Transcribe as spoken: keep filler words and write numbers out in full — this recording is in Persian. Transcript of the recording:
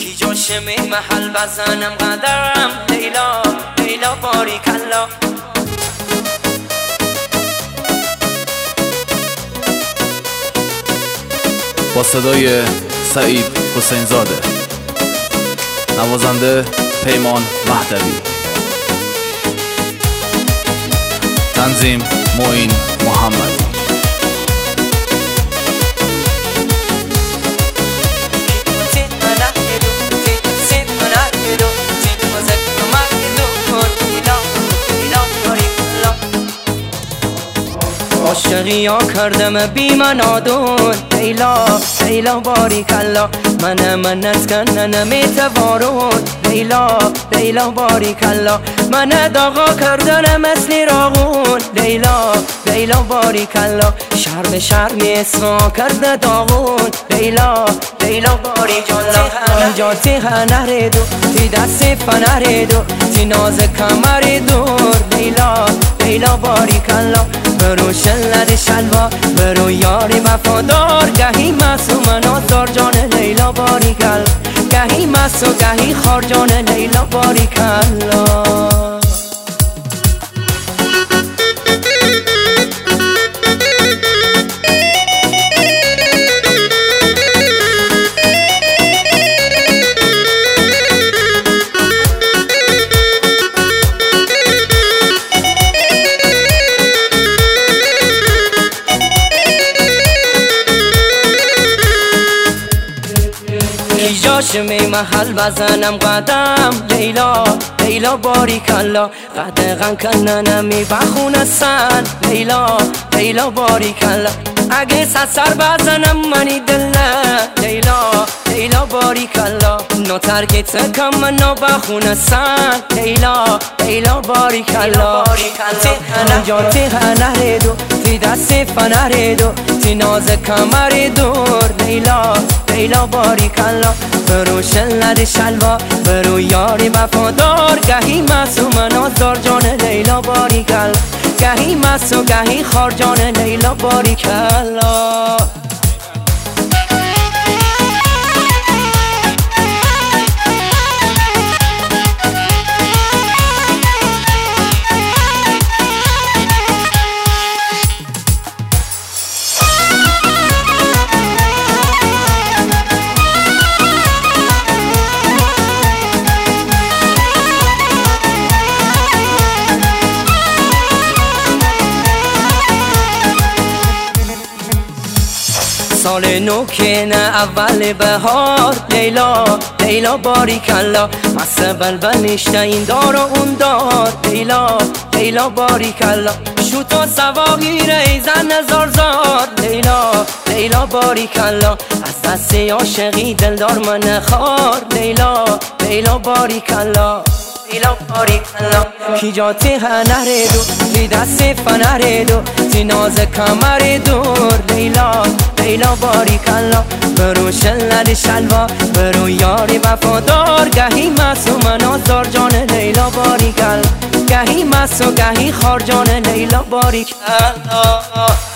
کی جاشمه محل بزنم قدرم لیلا لیلا باریکلا. با صدای سعید حسین زاده، نوازنده پیمان مهدوی، تنظیم معین محمدی. عاشقی ها کردم بی منادون لیلا لیلا باریکلا. من منت کنن میتوارون لیلا لیلا باریکلا. من داغا کردن مثل راغون لیلا لیلا باریکلا. شرم شرم اسما کرده داغون لیلا لیلا باریکلا. اینجا تیه نردو تی دست فنردو تی ناز کمر دور لیلا لیلا باریکلا. برو شلد شلوا برو یاری وفادار، گهی معصوم نازار جان لیلا باریکلا. گهی مست و گهی خار جان لیلا باریکلا. جاشمه محل بزنم قدم لیلا لیلا باریکلا. قدغن کننم می بخونه سن لیلا لیلا باریکلا. اگه سر بزنم منی دله لیلا لیلا باریکلا. نو ترکت کم من نو بخونه سن لیلا لیلا باریکلا. اینجا تیه نردو تی دست فنردو تی ناز کمر دور لیلا لیلا باریکلا. برو شلد شلوا برو یاری وفادار، گهی معصوم نازار جان لیلا باریکلا. گهی مست و گهی خار جان لیلا باریکلا. سال نو که نه اول بهار لیلا لیلا باریکلا. مست بلبل نشته این دار و اون دار لیلا لیلا باریکلا. شوت و سواگیر ای زن زار زار لیلا لیلا باریکلا. از دست عاشقی دلدار من خار لیلا لیلا باریکلا لیلا باریکلا. کی جا تیه نردو تی دست فنردو تی ناز کمر دور لیلا لیلا باریکلا. برو شلد شلوا برو یاری وفادار، گهی معصوم نازار جان لیلا باریکلا. گهی مست و گهی خار جان لیلا باریکلا.